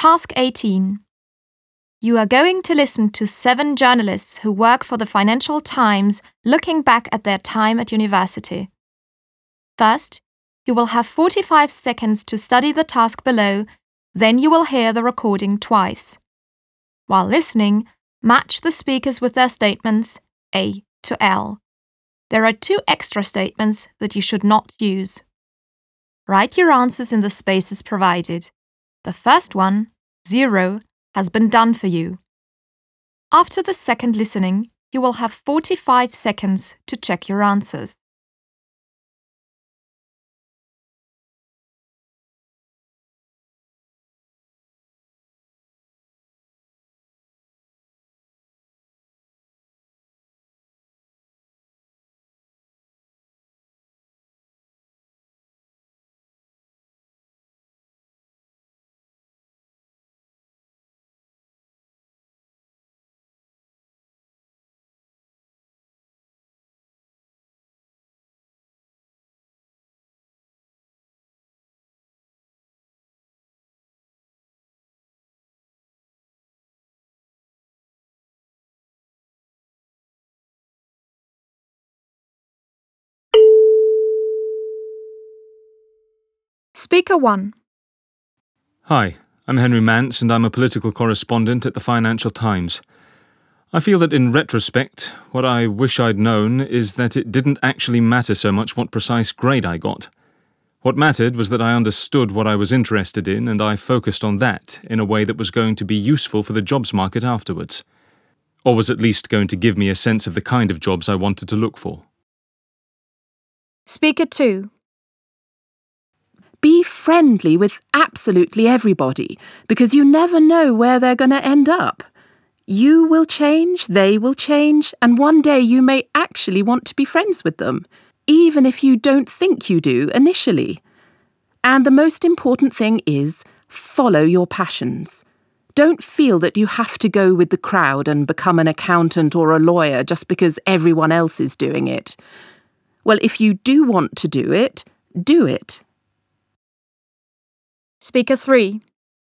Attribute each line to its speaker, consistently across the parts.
Speaker 1: Task 18. You are going to listen to 7 journalists who work for the Financial Times looking back at their time at university. First, you will have 45 seconds to study the task below, then you will hear the recording twice. While listening, match the speakers with their statements A to L. There are 2 extra statements that you should not use. Write your answers in the spaces provided. The first one, 0, has been done for you. After the second listening, you will have 45 seconds to check your answers. Speaker 1.
Speaker 2: Hi, I'm Henry Mance and I'm a political correspondent at the Financial Times. I feel that in retrospect, what I wish I'd known is that it didn't actually matter so much what precise grade I got. What mattered was that I understood what I was interested in and I focused on that in a way that was going to be useful for the jobs market afterwards. Or was at least going to give me a sense of the kind of jobs I wanted to look for.
Speaker 1: Speaker 2.
Speaker 3: Be friendly with absolutely everybody, because you never know where they're going to end up. You will change, they will change, and one day you may actually want to be friends with them, even if you don't think you do initially. And the most important thing is, follow your passions. Don't feel that you have to go with the crowd and become an accountant or a lawyer just because everyone else is doing it. Well, if you do want to do it, do it.
Speaker 1: Speaker 3.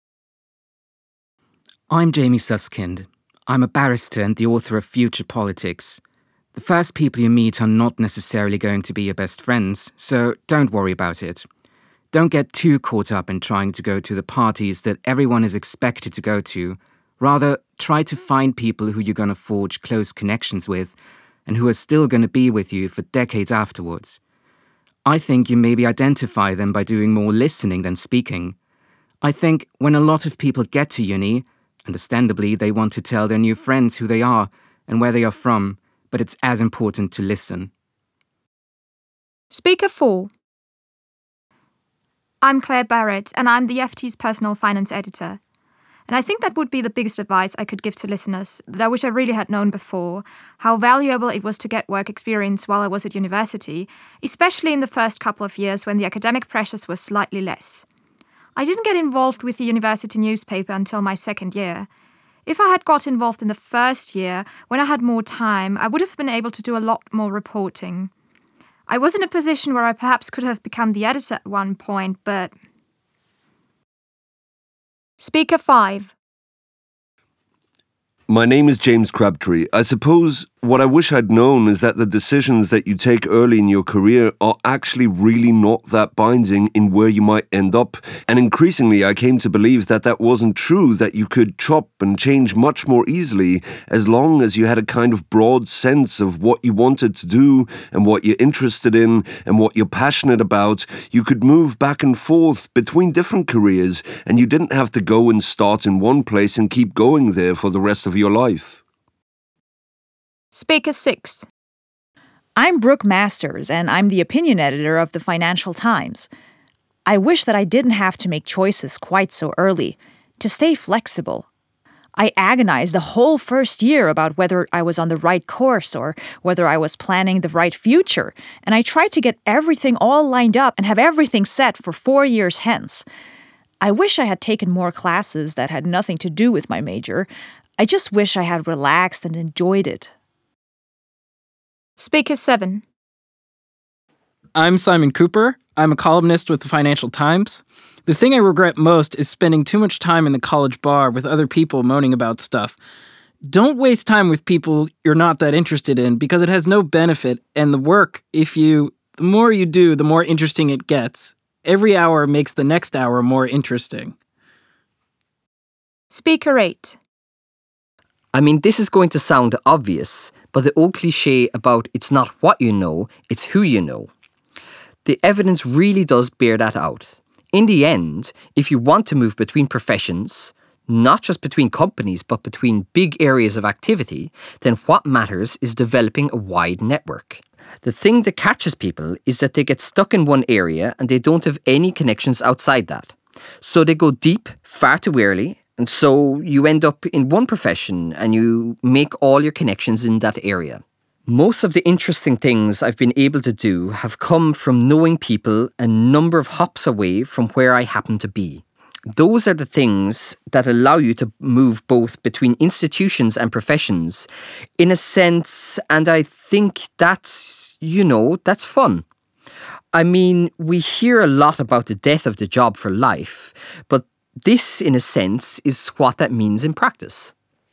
Speaker 4: I'm Jamie Suskind. I'm a barrister and the author of Future Politics. The first people you meet are not necessarily going to be your best friends, so don't worry about it. Don't get too caught up in trying to go to the parties that everyone is expected to go to. Rather, try to find people who you're going to forge close connections with and who are still going to be with you for decades afterwards. I think you maybe identify them by doing more listening than speaking. I think when a lot of people get to uni, understandably they want to tell their new friends who they are and where they are from, but it's as important to listen.
Speaker 1: Speaker 4. I'm Claire Barrett and I'm the FT's personal finance editor. And I think that would be the biggest advice I could give to listeners that I wish I really had known before, how valuable it was to get work experience while I was at university, especially in the first couple of years when the academic pressures were slightly less. I didn't get involved with the university newspaper until my second year. If I had got involved in the first year, when I had more time, I would have been able to do a lot more reporting. I was in a position where I perhaps could have become the editor at one point, but... Speaker 5.
Speaker 5: My name is James Crabtree. I suppose what I wish I'd known is that the decisions that you take early in your career are actually really not that binding in where you might end up. And increasingly, I came to believe that that wasn't true, that you could chop and change much more easily as long as you had a kind of broad sense of what you wanted to do and what you're interested in and what you're passionate about. You could move back and forth between different careers and you didn't have to go and start in one place and keep going there for the rest of your life.
Speaker 1: Speaker 6.
Speaker 6: I'm Brooke Masters, and I'm the opinion editor of the Financial Times. I wish that I didn't have to make choices quite so early, to stay flexible. I agonized the whole first year about whether I was on the right course or whether I was planning the right future, and I tried to get everything all lined up and have everything set for 4 years hence. I wish I had taken more classes that had nothing to do with my major. I just wish I had relaxed and enjoyed it.
Speaker 1: Speaker 7.
Speaker 7: I'm Simon Cooper. I'm a columnist with the Financial Times. The thing I regret most is spending too much time in the college bar with other people moaning about stuff. Don't waste time with people you're not that interested in because it has no benefit, and the work, the more you do, the more interesting it gets. Every hour makes the next hour more interesting.
Speaker 1: Speaker 8.
Speaker 8: I mean, this is going to sound obvious, but the old cliché about it's not what you know, it's who you know. The evidence really does bear that out. In the end, if you want to move between professions, not just between companies, but between big areas of activity, then what matters is developing a wide network. The thing that catches people is that they get stuck in one area and they don't have any connections outside that. So they go deep far too early, and so you end up in one profession and you make all your connections in that area. Most of the interesting things I've been able to do have come from knowing people a number of hops away from where I happen to be. Those are the things that allow you to move both between institutions and professions in a sense, and I think that's fun. I mean, we hear a lot about the death of the job for life, but this, in a sense, is what that means in practice.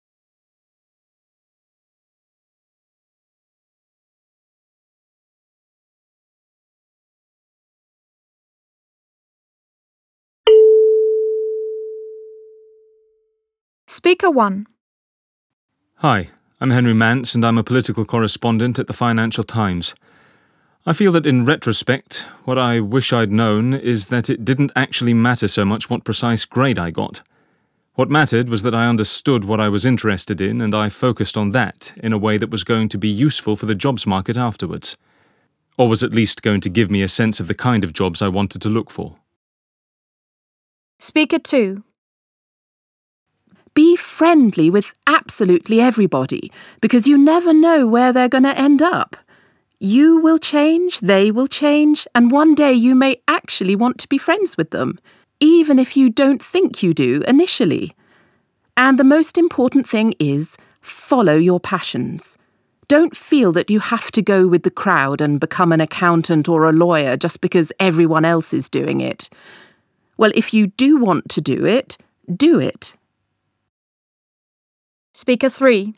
Speaker 1: Speaker 1.
Speaker 2: Hi, I'm Henry Mance and I'm a political correspondent at the Financial Times. I feel that in retrospect, what I wish I'd known is that it didn't actually matter so much what precise grade I got. What mattered was that I understood what I was interested in and I focused on that in a way that was going to be useful for the jobs market afterwards. Or was at least going to give me a sense of the kind of jobs I wanted to look for.
Speaker 1: Speaker 2.
Speaker 3: Be friendly with absolutely everybody, because you never know where they're going to end up. You will change, they will change, and one day you may actually want to be friends with them, even if you don't think you do initially. And the most important thing is, follow your passions. Don't feel that you have to go with the crowd and become an accountant or a lawyer just because everyone else is doing it. Well, if you do want to do it, do it.
Speaker 1: Speaker 3.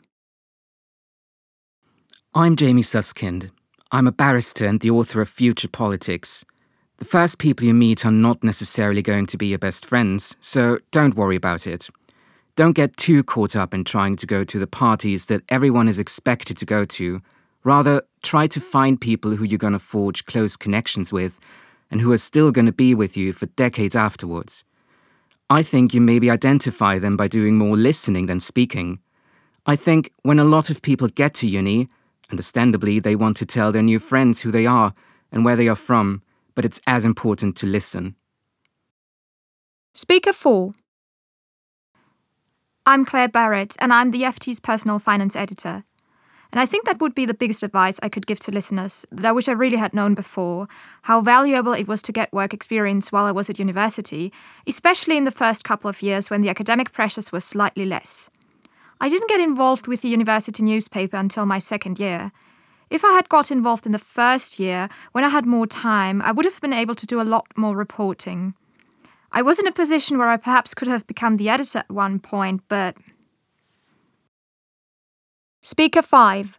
Speaker 4: I'm Jamie Susskind. I'm a barrister and the author of Future Politics. The first people you meet are not necessarily going to be your best friends, so don't worry about it. Don't get too caught up in trying to go to the parties that everyone is expected to go to. Rather, try to find people who you're going to forge close connections with and who are still going to be with you for decades afterwards. I think you maybe identify them by doing more listening than speaking. I think when a lot of people get to uni, understandably they want to tell their new friends who they are and where they are from, but it's as important to listen.
Speaker 1: Speaker 4. I'm Claire Barrett, and I'm the FT's personal finance editor. And I think that would be the biggest advice I could give to listeners, that I wish I really had known before, how valuable it was to get work experience while I was at university, especially in the first couple of years when the academic pressures were slightly less. I didn't get involved with the university newspaper until my second year. If I had got involved in the first year, when I had more time, I would have been able to do a lot more reporting. I was in a position where I perhaps could have become the editor at one point, but... Speaker 5.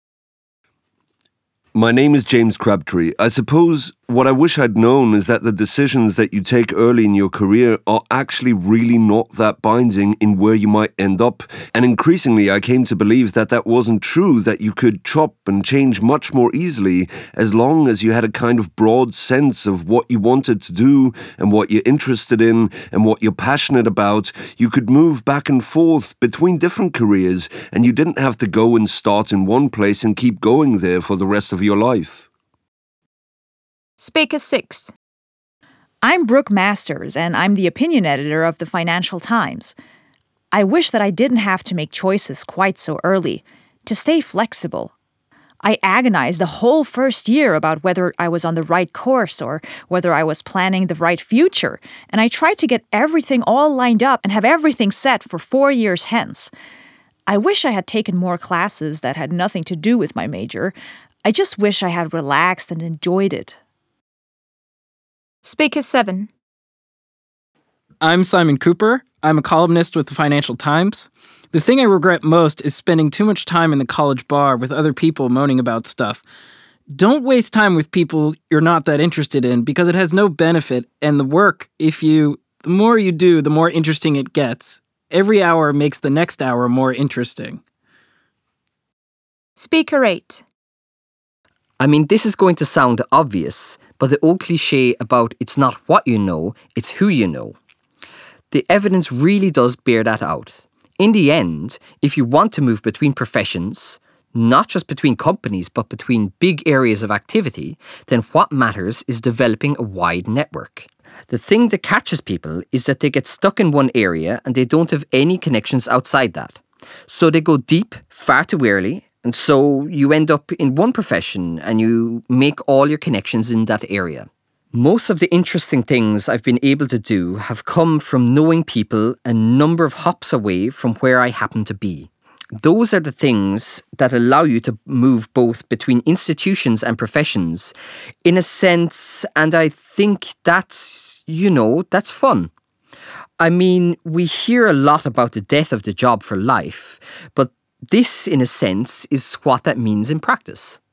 Speaker 5: My name is James Crabtree. I suppose what I wish I'd known is that the decisions that you take early in your career are actually really not that binding in where you might end up. And increasingly, I came to believe that that wasn't true, that you could chop and change much more easily as long as you had a kind of broad sense of what you wanted to do and what you're interested in and what you're passionate about. You could move back and forth between different careers and you didn't have to go and start in one place and keep going there for the rest of your life.
Speaker 1: Speaker 6.
Speaker 6: I'm Brooke Masters, and I'm the opinion editor of the Financial Times. I wish that I didn't have to make choices quite so early, to stay flexible. I agonized the whole first year about whether I was on the right course or whether I was planning the right future, and I tried to get everything all lined up and have everything set for 4 years hence. I wish I had taken more classes that had nothing to do with my major. I just wish I had relaxed and enjoyed it.
Speaker 1: Speaker 7.
Speaker 7: I'm Simon Cooper. I'm a columnist with the Financial Times. The thing I regret most is spending too much time in the college bar with other people moaning about stuff. Don't waste time with people you're not that interested in because it has no benefit, and the work, the more you do, the more interesting it gets. Every hour makes the next hour more interesting.
Speaker 1: Speaker 8.
Speaker 8: I mean, this is going to sound obvious, but the old cliche about it's not what you know, it's who you know. The evidence really does bear that out. In the end, if you want to move between professions, not just between companies, but between big areas of activity, then what matters is developing a wide network. The thing that catches people is that they get stuck in one area and they don't have any connections outside that. So they go deep far too early, and so you end up in one profession and you make all your connections in that area. Most of the interesting things I've been able to do have come from knowing people a number of hops away from where I happen to be. Those are the things that allow you to move both between institutions and professions in a sense, and I think that's fun. I mean, we hear a lot about the death of the job for life, but this, in a sense, is what that means in practice.